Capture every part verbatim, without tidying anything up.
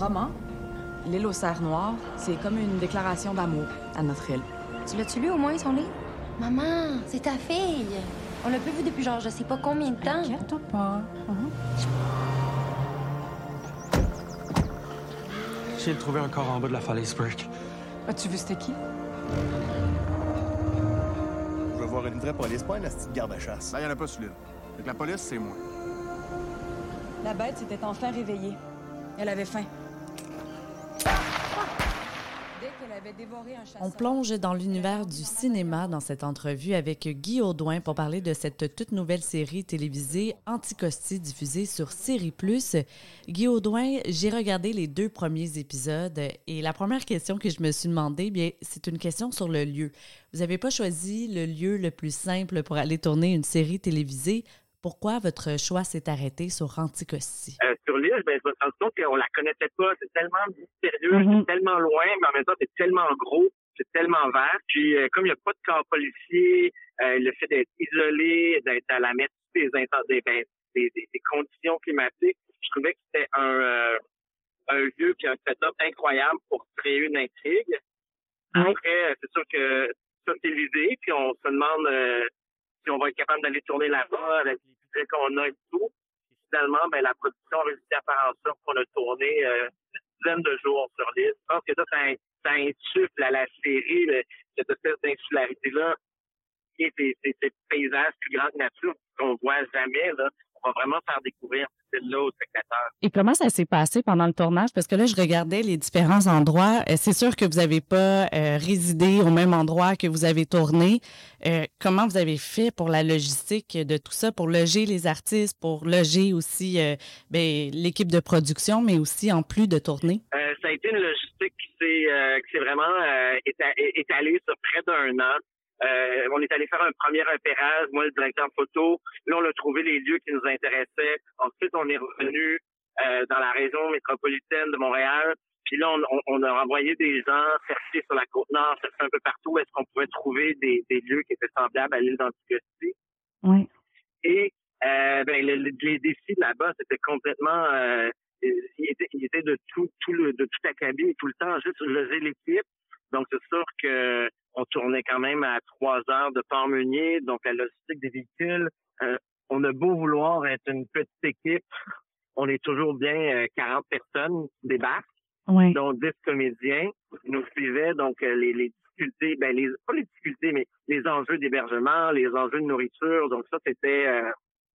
roman. L'île aux cerfs noirs, c'est comme une déclaration d'amour à notre île. Tu l'as-tu lu au moins, son livre? Maman, c'est ta fille. On l'a pas vu depuis genre je sais pas combien de temps. Inquiète-toi pas. Uh-huh. J'ai trouvé un corps en bas de la falaise Burke. As-tu vu c'était qui? Je veux voir une vraie police, pas une petite garde-chasse. Ben, il n'y en a pas sur l'île. Fait que la police, c'est moi. La bête s'était enfin réveillée. Elle avait faim. Dès qu'elle avait dévoré un chasseur... On plonge dans l'univers du cinéma dans cette entrevue avec Guy Audouin pour parler de cette toute nouvelle série télévisée Anticosti diffusée sur Série Plus. Guy Audouin, j'ai regardé les deux premiers épisodes et la première question que je me suis demandé, bien, c'est une question sur le lieu. Vous n'avez pas choisi le lieu le plus simple pour aller tourner une série télévisée. Pourquoi votre choix s'est arrêté sur Anticosti? Euh, sur l'île, ben, je me suis rendu compte qu'on la connaissait pas. C'est tellement mystérieux, Mm-hmm. c'est tellement loin, mais en même temps, c'est tellement gros, c'est tellement vert. Puis, euh, comme il n'y a pas de corps policier, euh, le fait d'être isolé, d'être à la merci des, inten- des, ben, des, des, des conditions climatiques, je trouvais que c'était un, euh, un lieu puis un setup incroyable pour créer une intrigue. Après, c'est sûr que ça, c'est l'idée, puis on se demande... Euh, si on va être capable d'aller tourner là-bas avec les budgets qu'on a et tout. Puis finalement, ben, la production a réussi à faire en sorte qu'on a tourné euh, une dizaine de jours sur l'île. Je pense que ça, ça, ça insuffle à la série, le, cette espèce d'insularité-là, et ces, ces, ces paysages plus grands que nature qu'on voit jamais, là. On va vraiment faire découvrir cette île-là aux spectateurs. Et comment ça s'est passé pendant le tournage? Parce que là, je regardais les différents endroits. Euh, C'est sûr que vous n'avez pas euh, résidé au même endroit que vous avez tourné. Euh, comment vous avez fait pour la logistique de tout ça, pour loger les artistes, pour loger aussi euh, ben, l'équipe de production, mais aussi en plus de tourner? Euh, ça a été une logistique qui s'est, euh, qui s'est vraiment euh, éta- étalée sur près d'un an. Euh, on est allé faire un premier repérage, moi le directeur photo. Là, on a trouvé les lieux qui nous intéressaient. Ensuite, on est revenu euh, dans la région métropolitaine de Montréal. Puis là, on, on a envoyé des gens chercher sur la Côte-Nord, chercher un peu partout où est-ce qu'on pouvait trouver des, des lieux qui étaient semblables à l'île d'Anticosti. Oui. Et euh, ben le, le- les défis là-bas, c'était complètement... Euh, il, était, il était de tout, tout le, de tout accabler tout le temps, juste loger l'équipe. Donc, c'est sûr que on tournait quand même à trois heures de Port-Meunier, donc la logistique des véhicules. Euh, on a beau vouloir être une petite équipe, on est toujours bien euh, quarante personnes qui débarquent, Oui. dont dix comédiens nous suivaient. Donc, euh, les, les difficultés, ben les pas les difficultés, mais les enjeux d'hébergement, les enjeux de nourriture. Donc, ça, c'était... Euh,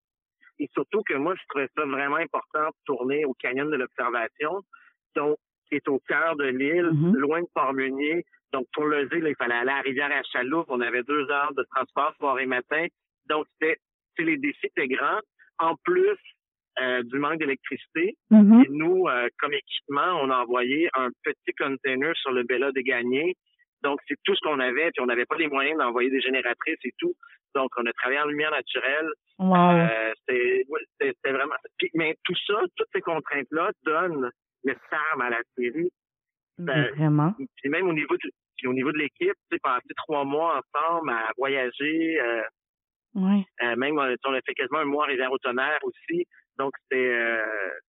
et surtout que moi, je trouvais ça vraiment important de tourner au Canyon de l'Observation, donc qui est au cœur de l'île, Mhm. loin de Port-Meunier. Donc, pour loger, là, il fallait aller à la rivière à Chaloupes. On avait deux heures de transport soir et matin. Donc, c'était, c'est les défis étaient grands. En plus euh, du manque d'électricité, Mhm. et nous, euh, comme équipement, on a envoyé un petit container sur le Bella de Gagné. Donc, c'est tout ce qu'on avait. Puis, on n'avait pas les moyens d'envoyer des génératrices et tout. Donc, on a travaillé en lumière naturelle. Wow. Euh, c'était, ouais, c'était, c'était vraiment... Puis, mais tout ça, toutes ces contraintes-là donnent le charme à la série. Ben, Vraiment. Puis même au niveau du, puis au niveau de l'équipe, tu sais, passer trois mois ensemble à voyager, euh, Oui. euh, même on on a fait quasiment un mois à Rivière-au-Tonnerre aussi. Donc, c'était euh,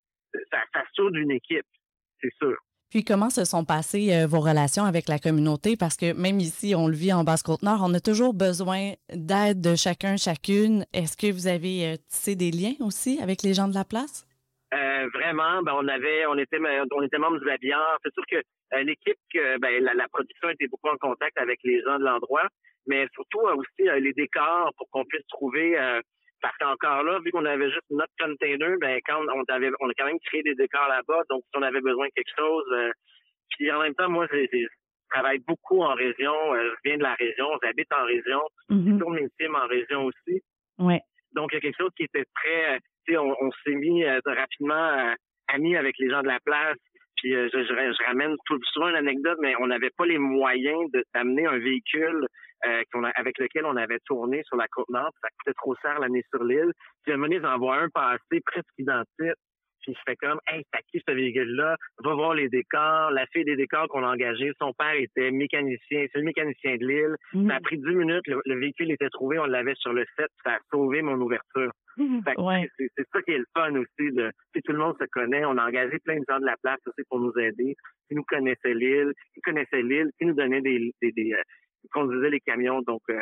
ça, ça soude une équipe, c'est sûr. Puis comment se sont passées euh, vos relations avec la communauté? Parce que même ici, on le vit en Basse-Côte-Nord, on a toujours besoin d'aide de chacun, chacune. Est-ce que vous avez euh, tissé des liens aussi avec les gens de la place? Euh, vraiment, ben on avait, on était, on était membres du Habillard. C'est sûr que euh, l'équipe, que, ben la, la production était beaucoup en contact avec les gens de l'endroit, mais surtout euh, aussi euh, les décors pour qu'on puisse trouver. Euh, parce qu'encore là, vu qu'on avait juste notre container, ben quand on avait, on a quand même créé des décors là-bas. Donc si on avait besoin de quelque chose, euh, puis en même temps, moi, j'ai, j'ai- je travaille beaucoup en région. Euh, je viens de la région, j'habite en région. Je tourne mes films en région aussi. Oui. Donc, il y a quelque chose qui était très... euh, Tu sais, on, on s'est mis euh, rapidement euh, amis avec les gens de la place. Puis, euh, je, je, je ramène tout, souvent une anecdote, mais on n'avait pas les moyens de d'amener un véhicule euh, qu'on a, avec lequel on avait tourné sur la Côte-Nord. Ça coûtait trop cher l'année sur l'île. Puis, à un moment donné, j'en vois un passer presque identique. puis je fais comme, hey, c'est à qui ce véhicule-là? Va voir les décors. La fille des décors qu'on a engagée, son père était mécanicien, c'est le mécanicien de l'île. Mm. Ça a pris dix minutes, le, le véhicule était trouvé, on l'avait sur le set, ça a sauvé mon ouverture. Mm. Fait que ouais. c'est, c'est ça qui est le fun aussi, de, si tout le monde se connaît, on a engagé plein de gens de la place aussi pour nous aider, qui nous connaissaient l'île, qui connaissaient l'île, qui nous donnaient des, des, des euh, qui conduisaient les camions, donc, euh,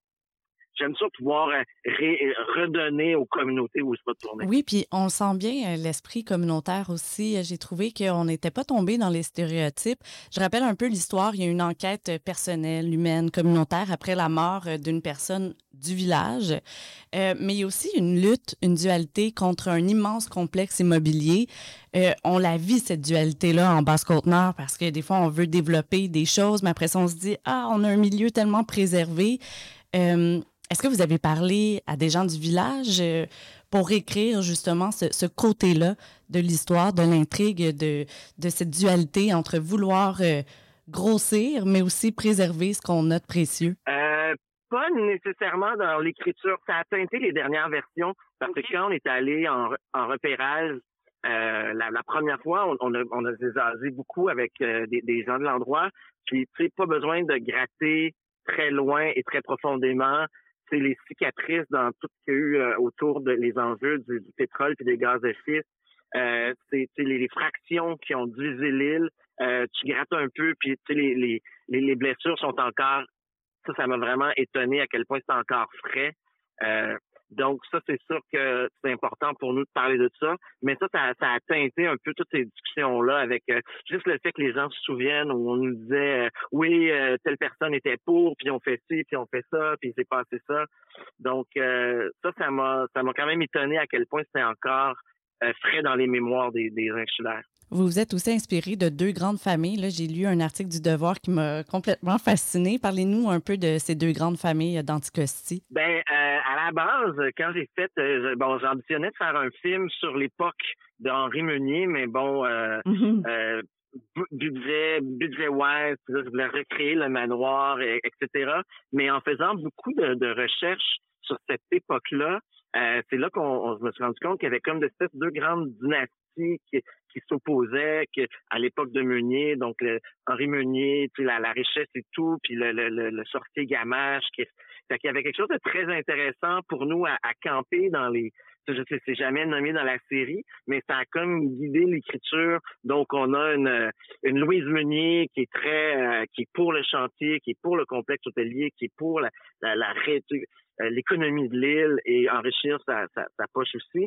j'aime ça pouvoir ré- redonner aux communautés où je peux tourner. Oui, puis on sent bien l'esprit communautaire aussi. J'ai trouvé qu'on n'était pas tombé dans les stéréotypes. Je rappelle un peu l'histoire. Il y a une enquête personnelle, humaine, communautaire après la mort d'une personne du village. Euh, mais il y a aussi une lutte, une dualité contre un immense complexe immobilier. Euh, on la vit, cette dualité-là, en Basse-Côte-Nord, parce que des fois, on veut développer des choses, mais après ça, on se dit « Ah, on a un milieu tellement préservé. Euh, » Est-ce que vous avez parlé à des gens du village euh, pour écrire justement ce, ce côté-là de l'histoire, de l'intrigue, de, de cette dualité entre vouloir euh, grossir, mais aussi préserver ce qu'on a de précieux? Euh, pas nécessairement dans l'écriture. Ça a teinté les dernières versions, parce que quand on est allé en, en repérage, euh, la, la première fois, on, on a, on a jasé beaucoup avec euh, des, des gens de l'endroit, puis tu sais, pas besoin de gratter très loin et très profondément. C'est les cicatrices dans tout ce qu'il y a eu euh, autour de les enjeux du, du pétrole puis des gaz de schiste. Euh, c'est, c'est les, les fractions qui ont divisé l'île. Euh, tu grattes un peu, puis les, les, les, les blessures sont encore... Ça, ça m'a vraiment étonné à quel point c'est encore frais. Euh, donc, ça, c'est sûr que c'est important pour nous de parler de ça. Mais ça, ça, ça a teinté un peu toutes ces discussions-là avec euh, juste le fait que les gens se souviennent où on nous disait euh, oui, euh, telle personne était pour, puis on fait ci, puis on fait ça, puis il s'est passé ça. Donc, euh, ça, ça m'a ça m'a quand même étonné à quel point c'était encore euh, frais dans les mémoires des, des insulaires. Vous vous êtes aussi inspiré de deux grandes familles. Là, j'ai lu un article du Devoir qui m'a complètement fascinée. Parlez-nous un peu de ces deux grandes familles d'Anticosti. Ben, euh, à la base, quand j'ai fait, euh, bon, j'ambitionnais de faire un film sur l'époque d'Henri Meunier, mais bon, euh, mm-hmm. euh, budget, budget-wise, je voulais recréer le manoir, et, etc. Mais en faisant beaucoup de, de recherches sur cette époque-là, euh, c'est là qu'on on, je me suis rendu compte qu'il y avait comme de ces deux grandes dynasties qui, qui s'opposaient que, à l'époque de Meunier, donc le, Henri Meunier, puis la, la richesse et tout, puis le, le, le, le sorcier Gamache. Qui, fait qu'il y avait quelque chose de très intéressant pour nous à, à camper dans les... Je sais, c'est jamais nommé dans la série, mais ça a comme guidé l'écriture. Donc, on a une, une Louise Meunier qui est très... Euh, qui est pour le chantier, qui est pour le complexe hôtelier, qui est pour la, la, la, la l'économie de l'île et enrichir sa, sa, sa poche aussi.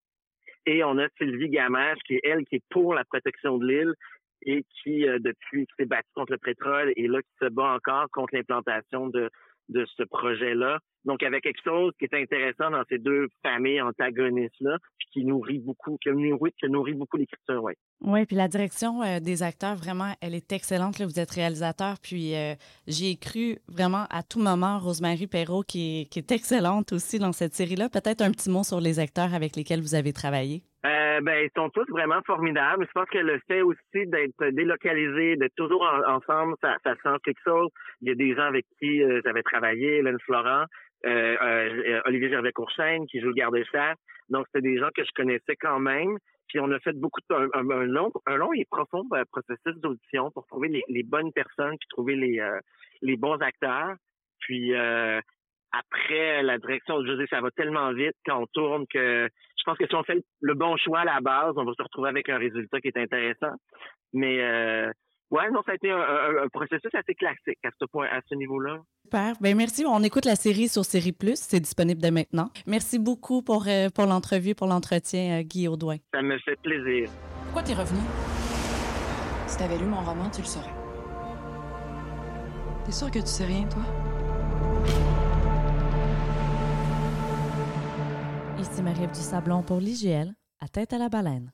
Et on a Sylvie Gamache, qui est elle, qui est pour la protection de l'île et qui, euh, depuis, qui s'est battue contre le pétrole et là, qui se bat encore contre l'implantation de, de ce projet-là. Donc, il y avait quelque chose qui est intéressant dans ces deux familles antagonistes-là, puis qui nourrit beaucoup, qui nourrit, qui nourrit beaucoup l'écriture, oui. Oui, puis la direction euh, des acteurs, vraiment, elle est excellente. Là, vous êtes réalisateur, puis euh, j'y ai cru vraiment à tout moment. Rosemary Perrault, qui est, qui est excellente aussi dans cette série-là. Peut-être un petit mot sur les acteurs avec lesquels vous avez travaillé. Euh, ben, ils sont tous vraiment formidables. Je pense que le fait aussi d'être délocalisés, d'être toujours en, ensemble, ça, ça change quelque chose. Il y a des gens avec qui euh, j'avais travaillé, Hélène Florent, euh, euh, Olivier Gervais-Courchaine, qui joue le garde-chasse. Donc, c'était des gens que je connaissais quand même. Puis, on a fait beaucoup de, un, un, un long, un long et profond euh, processus d'audition pour trouver les, les bonnes personnes, puis trouver les, euh, les bons acteurs. Puis, euh, après, la direction, je dis, ça va tellement vite quand on tourne que je pense que si on fait le bon choix à la base, on va se retrouver avec un résultat qui est intéressant. Mais, euh, ouais, non, ça a été un, un, un processus assez classique à ce point, à ce niveau-là. Super. Bien, merci. On écoute la série sur Série Plus. C'est disponible dès maintenant. Merci beaucoup pour, euh, pour l'entrevue, pour l'entretien, euh, Guy Audouin. Ça me fait plaisir. Pourquoi t'es revenu? Si t'avais lu mon roman, tu le saurais. T'es sûr que tu sais rien, toi? Ici Marie-Ève Dusablon pour l'I G L, à Tête à la baleine.